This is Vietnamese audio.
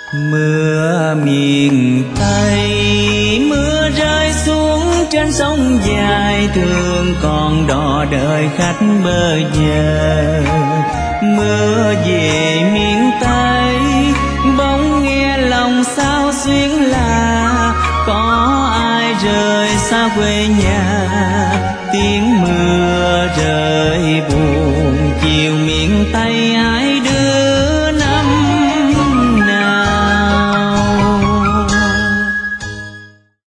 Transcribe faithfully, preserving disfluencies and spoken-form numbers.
Mưa miền Tây, mưa rơi xuống trên sông dài, thường còn đò đợi khách bờ giờ. Mưa về miền Tây, bỗng nghe lòng sao xuyến lạ, có ai rời xa quê nhà. Tiếng mưa rơi buồn chiều miền Tây